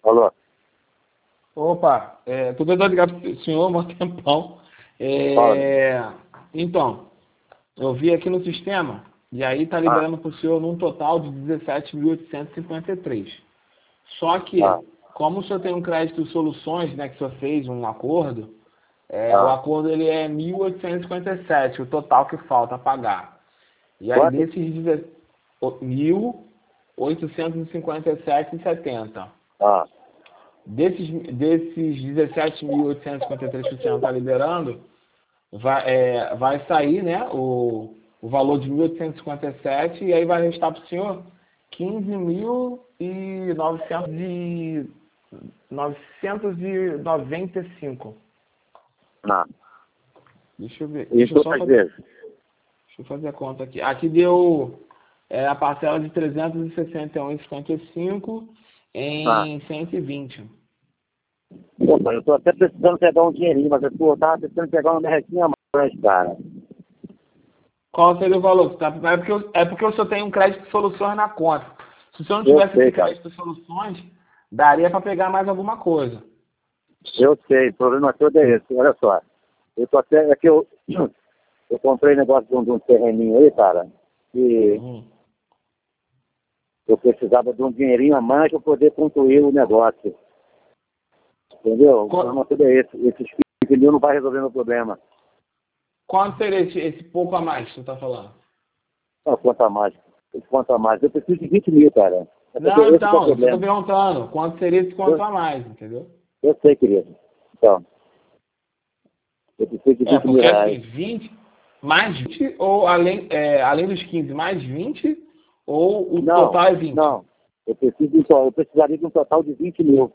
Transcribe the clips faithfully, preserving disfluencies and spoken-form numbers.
Falou. Opa, é, tô tentando ligar pro senhor há um tempão. Fala. É, então, eu vi aqui no sistema, e aí tá Ah, liberando pro senhor num total de dezessete mil oitocentos e cinquenta e três. Só que, ah, como o senhor tem um crédito soluções, né, que o senhor fez um acordo, é, o ah. acordo ele é mil oitocentos e cinquenta e sete, o total que falta pagar. E aí Quanto? desses mil oitocentos e cinquenta e sete e setenta. Ah, Desses, desses dezessete mil oitocentos e cinquenta e três que o senhor está liberando, vai, é, vai sair, né, o, o valor de mil oitocentos e cinquenta e sete e aí vai restar para o senhor quinze mil novecentos e noventa e cinco. ah. Deixa eu ver. E Deixa eu só duas fazer, vezes? deixa eu fazer a conta aqui. Aqui deu é, a parcela de trezentos e sessenta e um vírgula cinquenta e cinco Ah. em cento e vinte. Pô, pai, eu tô até precisando pegar um dinheirinho, mas eu tô, tava precisando pegar uma merrequinha a mais, cara. Qual seria o valor? Tá? É, porque, eu- é porque o senhor tem um crédito de soluções na conta. Se o senhor não Eu tivesse sei, esse cara. crédito de soluções, daria para pegar mais alguma coisa. Eu sei, o problema todo é esse. Olha só. Eu tô até. É que eu, eu comprei negócio de um, de um terreninho aí, cara, e Hum. eu precisava de um dinheirinho a mais para poder concluir o negócio. Entendeu? O Qu- problema todo é esse. Esses quinze mil não vai resolver meu problema. Quanto seria esse, esse pouco a mais que o senhor está falando? Não, quanto a mais. Quanto a mais. Eu preciso de vinte mil, cara. É porque Não, esse que é o então, eu só estou problema. perguntando. Quanto seria esse quanto Eu, a mais, entendeu? eu sei, querido. Então, eu preciso de É, vinte mil porque reais. assim, vinte mais vinte ou além, é, além dos quinze mais vinte ou o Não, total é vinte? não. Eu preciso de um, to- eu precisaria de um total de vinte mil.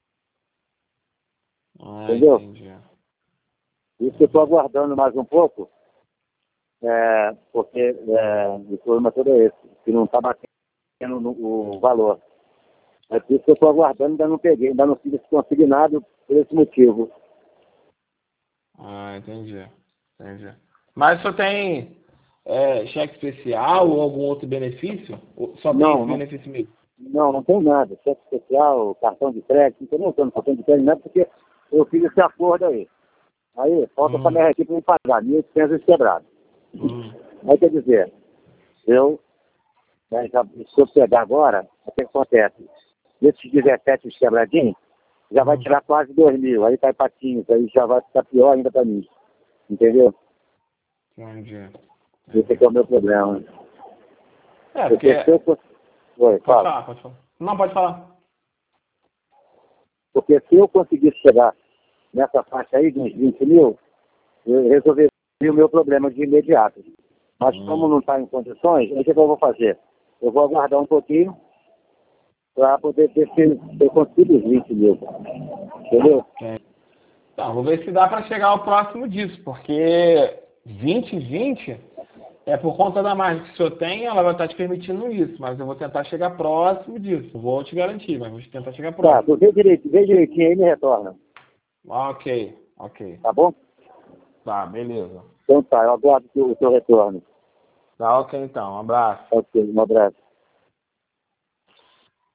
Ah, Entendeu? entendi. Entendi. Isso que eu estou aguardando mais um pouco, é, porque é, o problema todo é esse, que não está batendo no, o valor. É por isso que eu estou aguardando, ainda não peguei, ainda não fiz esse consignado por esse motivo. Ah, entendi. Entendi. Mas só tem é, cheque especial ou algum outro benefício? Ou só tem esse Não, não, benefício mesmo? não, não tem nada. Cheque especial, cartão de crédito, não estou nem usando cartão de crédito, não é porque eu fiz esse acordo aí. Aí, falta para Hum, minha equipe me pagar, mil e oitocentos quebrado. hum, Aí quer dizer, eu, né, já, se eu pegar agora, o que acontece? Desses dezessete quebradinhos, já vai hum. tirar quase dois mil, aí cai patinhos, aí já vai ficar pior ainda para mim. Entendeu? Entendi. Esse Entendi. aqui é o meu problema. É, Porque se eu porque... cons- Oi, Pode fala. falar, pode falar. Não, pode falar. Porque se eu conseguisse chegar nessa faixa aí de uns vinte mil, eu resolveria o meu problema de imediato. Mas como Hum. não está em condições, o que eu vou fazer? Eu vou aguardar um pouquinho para poder ver se eu consigo os vinte mil. Entendeu? É. Então, vou ver se dá para chegar ao próximo disso, porque vinte vinte é por conta da margem que o senhor tem, ela vai estar te permitindo isso, mas eu vou tentar chegar próximo disso. Vou te garantir, mas vou tentar chegar Tá, próximo. tu vê, direito, vê direitinho aí e me retorna. Ok, ok. Tá bom? Tá, beleza. Então tá, eu aguardo o teu retorno. Tá ok então, um abraço. Ok, um abraço.